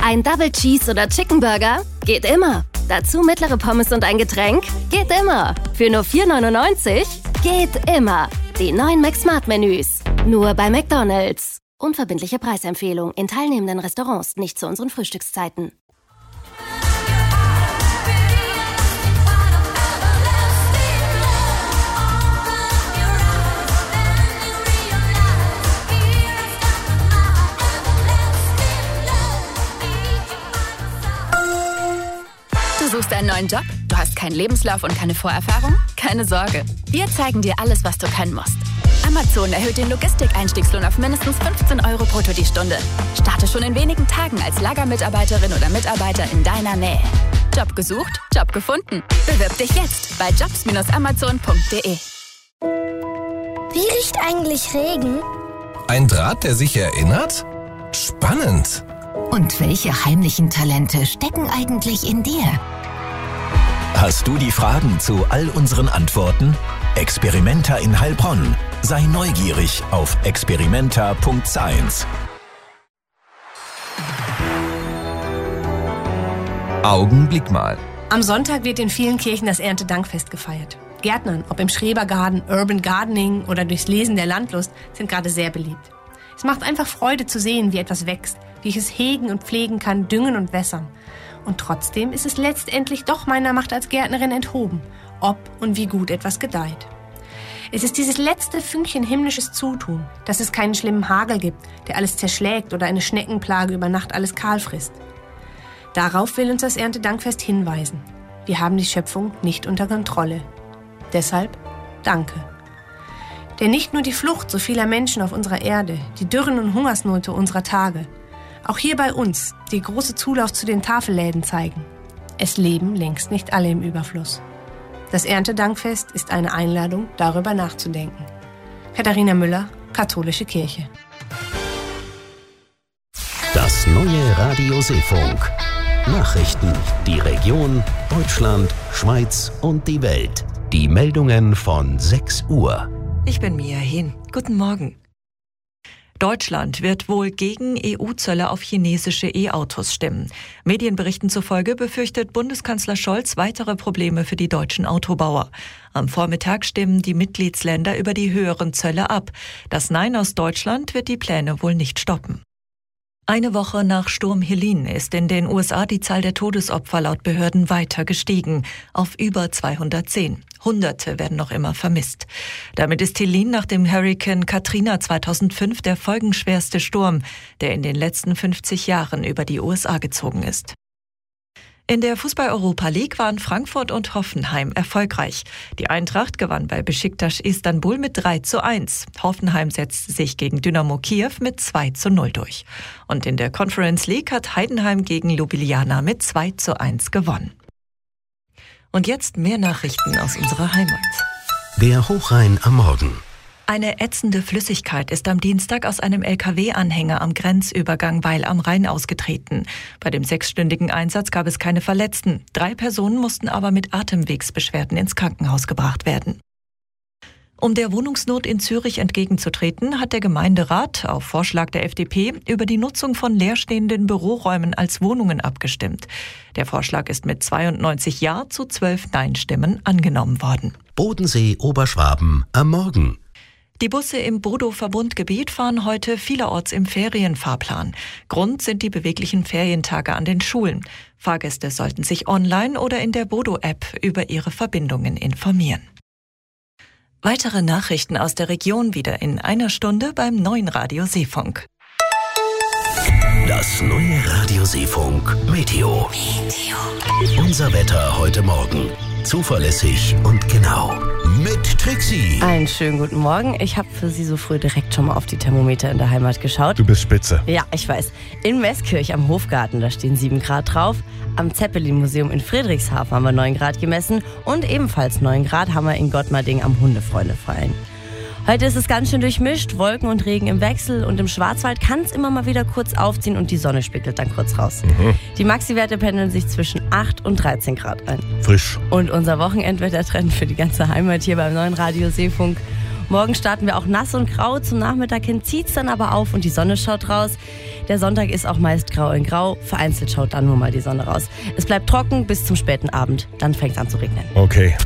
Ein Double Cheese oder Chicken Burger? Geht immer. Dazu mittlere Pommes und ein Getränk? Geht immer. Für nur 4,99? Geht immer. Die neuen McSmart-Menüs. Nur bei McDonald's. Unverbindliche Preisempfehlung in teilnehmenden Restaurants, nicht zu unseren Frühstückszeiten. Du suchst einen neuen Job? Du hast keinen Lebenslauf und keine Vorerfahrung? Keine Sorge. Wir zeigen dir alles, was du können musst. Amazon erhöht den Logistik-Einstiegslohn auf mindestens 15 € brutto die Stunde. Starte schon in wenigen Tagen als Lagermitarbeiterin oder Mitarbeiter in deiner Nähe. Job gesucht, Job gefunden. Bewirb dich jetzt bei jobs-amazon.de. Wie riecht eigentlich Regen? Ein Draht, der sich erinnert? Spannend. Und welche heimlichen Talente stecken eigentlich in dir? Hast du die Fragen zu all unseren Antworten? Experimenta in Heilbronn. Sei neugierig auf experimenta.science. Augenblick mal. Am Sonntag wird in vielen Kirchen das Erntedankfest gefeiert. Gärtnern, ob im Schrebergarten, Urban Gardening oder durchs Lesen der Landlust, sind gerade sehr beliebt. Es macht einfach Freude zu sehen, wie etwas wächst, wie ich es hegen und pflegen kann, düngen und wässern. Und trotzdem ist es letztendlich doch meiner Macht als Gärtnerin enthoben, ob und wie gut etwas gedeiht. Es ist dieses letzte Fünkchen himmlisches Zutun, dass es keinen schlimmen Hagel gibt, der alles zerschlägt oder eine Schneckenplage über Nacht alles kahl frisst. Darauf will uns das Erntedankfest hinweisen. Wir haben die Schöpfung nicht unter Kontrolle. Deshalb danke. Denn nicht nur die Flucht so vieler Menschen auf unserer Erde, die Dürren und Hungersnöte unserer Tage, auch hier bei uns die große Zulauf zu den Tafelläden zeigen. Es leben längst nicht alle im Überfluss. Das Erntedankfest ist eine Einladung, darüber nachzudenken. Katharina Müller, Katholische Kirche. Das neue Radio Seefunk. Nachrichten, die Region, Deutschland, Schweiz und die Welt. Die Meldungen von 6 Uhr. Ich bin Mia Hehn. Guten Morgen. Deutschland wird wohl gegen EU-Zölle auf chinesische E-Autos stimmen. Medienberichten zufolge befürchtet Bundeskanzler Scholz weitere Probleme für die deutschen Autobauer. Am Vormittag stimmen die Mitgliedsländer über die höheren Zölle ab. Das Nein aus Deutschland wird die Pläne wohl nicht stoppen. Eine Woche nach Sturm Helene ist in den USA die Zahl der Todesopfer laut Behörden weiter gestiegen, auf über 210. Hunderte werden noch immer vermisst. Damit ist Helene nach dem Hurrikan Katrina 2005 der folgenschwerste Sturm, der in den letzten 50 Jahren über die USA gezogen ist. In der Fußball-Europa League waren Frankfurt und Hoffenheim erfolgreich. Die Eintracht gewann bei Beşiktaş Istanbul mit 3:1. Hoffenheim setzte sich gegen Dynamo Kiew mit 2:0 durch. Und in der Conference League hat Heidenheim gegen Ljubljana mit 2:1 gewonnen. Und jetzt mehr Nachrichten aus unserer Heimat. Der Hochrhein am Morgen. Eine ätzende Flüssigkeit ist am Dienstag aus einem LKW-Anhänger am Grenzübergang Weil am Rhein ausgetreten. Bei dem 6-stündigen Einsatz gab es keine Verletzten. 3 Personen mussten aber mit Atemwegsbeschwerden ins Krankenhaus gebracht werden. Um der Wohnungsnot in Zürich entgegenzutreten, hat der Gemeinderat auf Vorschlag der FDP über die Nutzung von leerstehenden Büroräumen als Wohnungen abgestimmt. Der Vorschlag ist mit 92 Ja zu 12 Nein-Stimmen angenommen worden. Bodensee Oberschwaben am Morgen. Die Busse im Bodo-Verbundgebiet fahren heute vielerorts im Ferienfahrplan. Grund sind die beweglichen Ferientage an den Schulen. Fahrgäste sollten sich online oder in der Bodo-App über ihre Verbindungen informieren. Weitere Nachrichten aus der Region wieder in einer Stunde beim neuen Radio Seefunk. Das neue Radio Seefunk Meteo. Unser Wetter heute Morgen. Zuverlässig und genau. Mit Trixie. Einen schönen guten Morgen. Ich habe für Sie so früh direkt schon mal auf die Thermometer in der Heimat geschaut. Du bist spitze. Ja, ich weiß. In Meßkirch am Hofgarten, da stehen 7 Grad drauf. Am Zeppelin-Museum in Friedrichshafen haben wir 9 Grad gemessen. Und ebenfalls 9 Grad haben wir in Gottmarding am Hundefreundeverein. Heute ist es ganz schön durchmischt, Wolken und Regen im Wechsel und im Schwarzwald kann es immer mal wieder kurz aufziehen und die Sonne spiegelt dann kurz raus. Die Maxi-Werte pendeln sich zwischen 8 und 13 Grad ein. Frisch. Und unser Wochenendwettertrend für die ganze Heimat hier beim neuen Radio Seefunk. Morgen starten wir auch nass und grau. Zum Nachmittag hin zieht es dann aber auf und die Sonne schaut raus. Der Sonntag ist auch meist grau in grau. Vereinzelt schaut dann nur mal die Sonne raus. Es bleibt trocken bis zum späten Abend. Dann fängt es an zu regnen. Okay.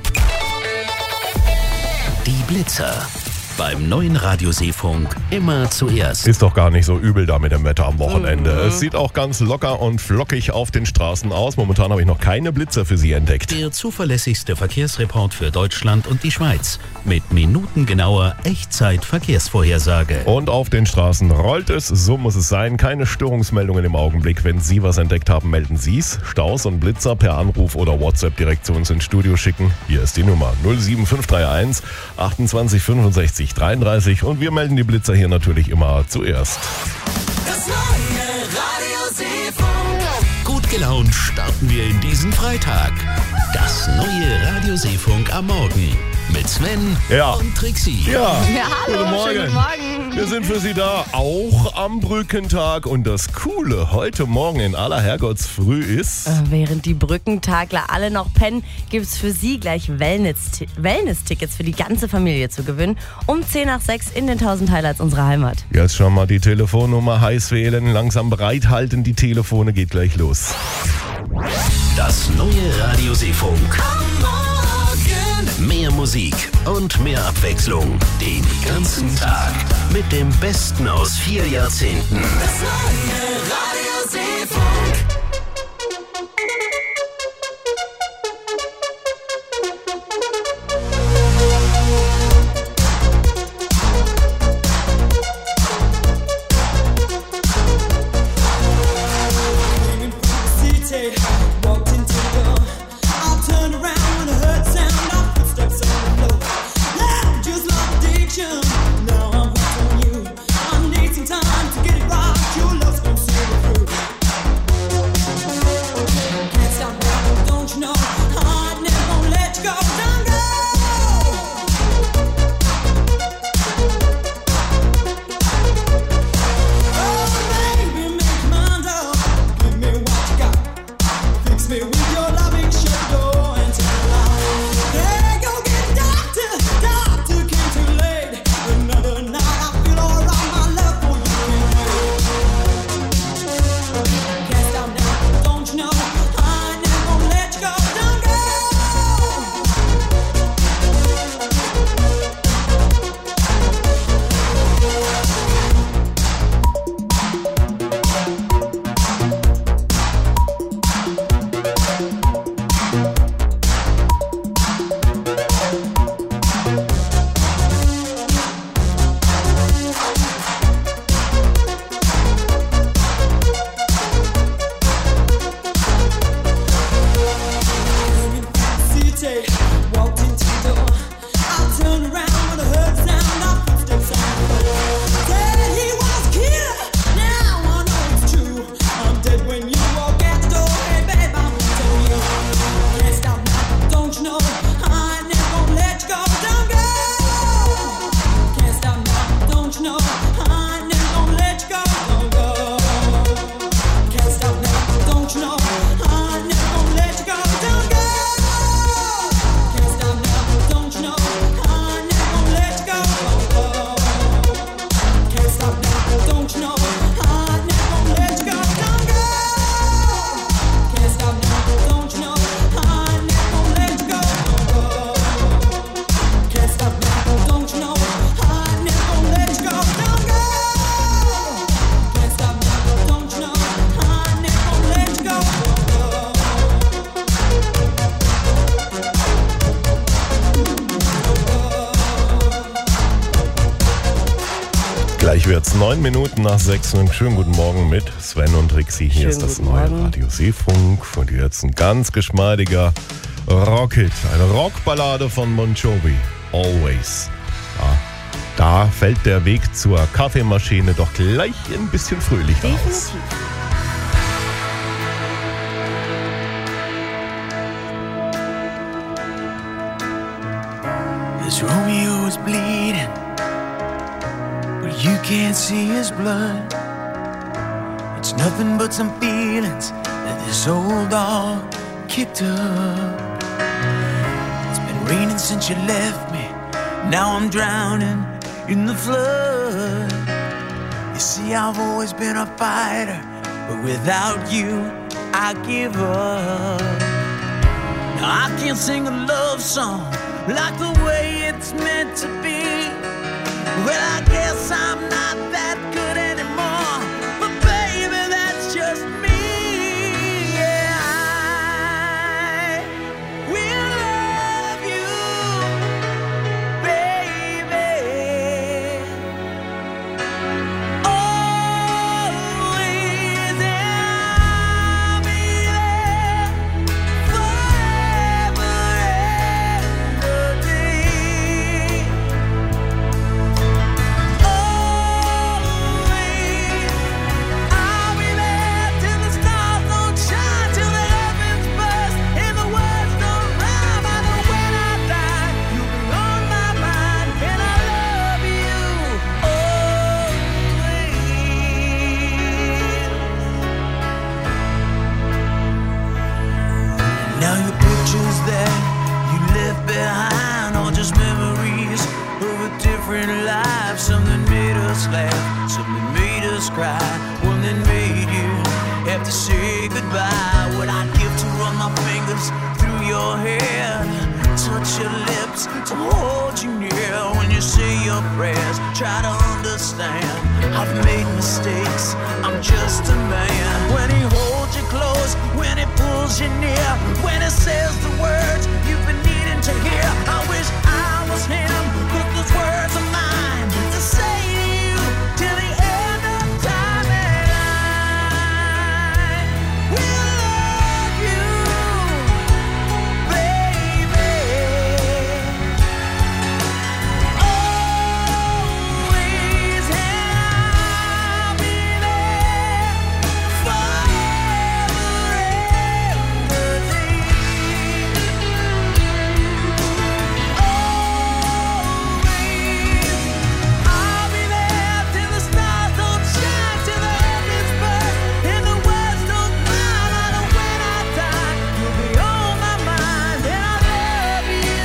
Die Blitzer. Beim neuen Radioseefunk immer zuerst. Ist doch gar nicht so übel da mit dem Wetter am Wochenende. Es sieht auch ganz locker und flockig auf den Straßen aus. Momentan habe ich noch keine Blitzer für Sie entdeckt. Der zuverlässigste Verkehrsreport für Deutschland und die Schweiz. Mit minutengenauer Echtzeit-Verkehrsvorhersage. Und auf den Straßen rollt es, so muss es sein. Keine Störungsmeldungen im Augenblick. Wenn Sie was entdeckt haben, melden Sie es. Staus und Blitzer per Anruf oder WhatsApp direkt zu uns ins Studio schicken. Hier ist die Nummer 07531 28 65 33 und wir melden die Blitzer hier natürlich immer zuerst. Das neue Radio Seefunk. Gut gelaunt starten wir in diesen Freitag. Das neue Radio Seefunk am Morgen. Mit Sven und Trixie. Ja, hallo, guten Morgen. schönen Morgen. Wir sind für Sie da, auch am Brückentag. Und das Coole heute Morgen in aller Herrgottsfrüh ist... Während die Brückentagler alle noch pennen, gibt es für Sie gleich Wellness-Tickets für die ganze Familie zu gewinnen. Um 10 nach 6 in den 1000 Highlights unserer Heimat. Jetzt schon mal die Telefonnummer heiß wählen, langsam bereithalten, die Telefone, geht gleich los. Das neue Radio Seefunk. Mehr Musik und mehr Abwechslung den ganzen Tag mit dem Besten aus 4 Jahrzehnten. Das neue Radio Seefunk. Gleich wird's 9 Minuten nach 6. Und schönen guten Morgen mit Sven und Trixie. Hier ist das neue Radio Seefunk. Und jetzt ein ganz geschmeidiger Rockhit. Eine Rockballade von Bon Jovi. Always. Ja, da fällt der Weg zur Kaffeemaschine doch gleich ein bisschen fröhlicher aus. This Romeo is bleeding, but you can't see his blood. It's nothing but some feelings that this old dog kicked up. It's been raining since you left me, Now I'm drowning in the flood. You see, I've always been a fighter, but without you, I give up. Now I can't sing a love song like the way it's meant to be. Well, I guess I'm not that good anymore, but baby, that's just me. Yeah, I will love you, baby, always, and I'll be there forever and a day. I'll be there till the stars don't shine, till the heavens burst and the words don't rhyme. I know when I die, you'll be on my mind, and I love you always. Now your pictures that you left behind are just memories of a different life. Something made us laugh, something made us cry, one that made you have to say goodbye. What I'd give to run my fingers through your hair, touch your lips, to hold you near when you say your prayers. Try to understand, I've made mistakes, I'm just a man. When he holds you close, when he pulls you near, when he says the words you've been needing to hear. I wish I was him, 'cause those words are mine to say to you till the end of time. And I will love you, baby, always, and I'll be there forever and a day. I'll be there till the stars don't shine, till the heavens burst and the words don't rhyme. I know when I die, you'll be on my mind, and I love you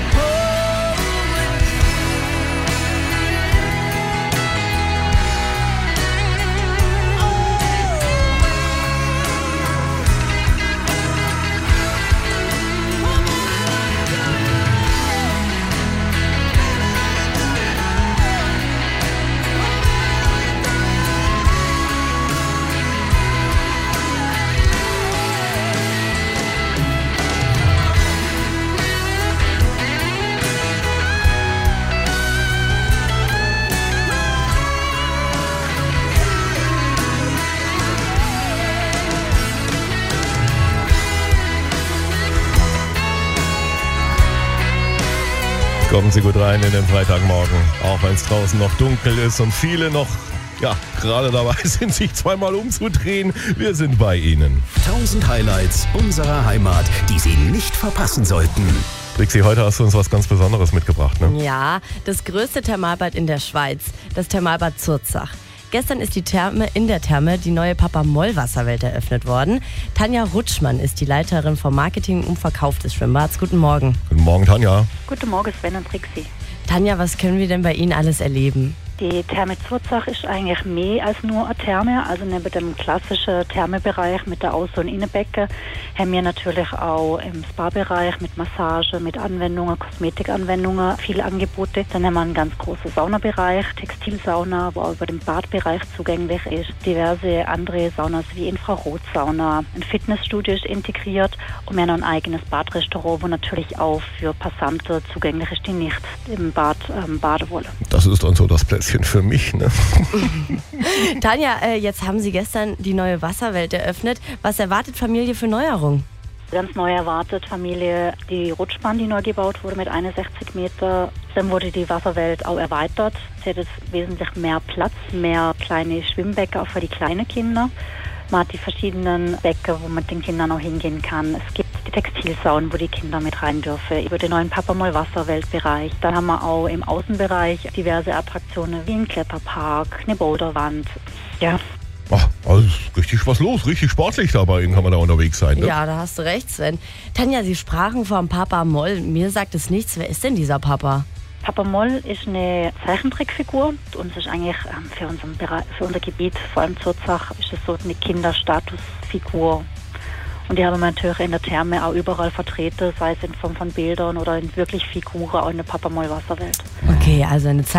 Kommen Sie gut rein in den Freitagmorgen, auch wenn es draußen noch dunkel ist und viele noch gerade dabei sind, sich zweimal umzudrehen. Wir sind bei Ihnen. 1000 Highlights unserer Heimat, die Sie nicht verpassen sollten. Trixi, heute hast du uns was ganz Besonderes mitgebracht, ne? Ja, das größte Thermalbad in der Schweiz, das Thermalbad Zurzach. Gestern ist in der Therme die neue Papa-Moll-Wasserwelt eröffnet worden. Tanja Rutschmann ist die Leiterin vom Marketing und Verkauf des Schwimmbads. Guten Morgen. Guten Morgen, Tanja. Guten Morgen, Sven und Trixi. Tanja, was können wir denn bei Ihnen alles erleben? Die Therme Zurzach ist eigentlich mehr als nur eine Therme. Also neben dem klassischen Thermebereich mit der Außen- und Innenbecken haben wir natürlich auch im Spa-Bereich mit Massage, mit Anwendungen, Kosmetikanwendungen viele Angebote. Dann haben wir einen ganz großen Saunabereich, Textilsauna, wo auch über den Badbereich zugänglich ist. Diverse andere Saunas wie Infrarotsauna. Ein Fitnessstudio ist integriert und wir haben noch ein eigenes Badrestaurant, wo natürlich auch für Passanten zugänglich ist, die nicht im Bad baden wollen. Das ist dann so das Plätzchen für mich, ne? Tanja, jetzt haben Sie gestern die neue Wasserwelt eröffnet. Was erwartet Familie für Neuerung? Ganz neu erwartet Familie die Rutschbahn, die neu gebaut wurde mit 61 Meter. Dann wurde die Wasserwelt auch erweitert. Sie hat jetzt wesentlich mehr Platz, mehr kleine Schwimmbecken auch für die kleinen Kinder. Man hat die verschiedenen Becken, wo man mit den Kindern auch hingehen kann. Es gibt die Textilsaunen, wo die Kinder mit rein dürfen. Über den neuen Papa-Moll-Wasserweltbereich. Dann haben wir auch im Außenbereich diverse Attraktionen wie ein Kletterpark, eine Boulderwand. Ja. Ach, also ist richtig was los, richtig sportlich dabei, kann man da unterwegs sein, ne? Ja, da hast du recht, Sven. Tanja, Sie sprachen vom Papa Moll. Mir sagt es nichts. Wer ist denn dieser Papa? Papa Moll ist eine Zeichentrickfigur und es ist eigentlich für unser Gebiet, vor allem Zurzach, ist es so eine Kinderstatusfigur. Und die haben wir natürlich in der Therme auch überall vertreten, sei es in Form von Bildern oder in wirklich Figuren, auch in der Papa Moll Wasserwelt. Okay, also eine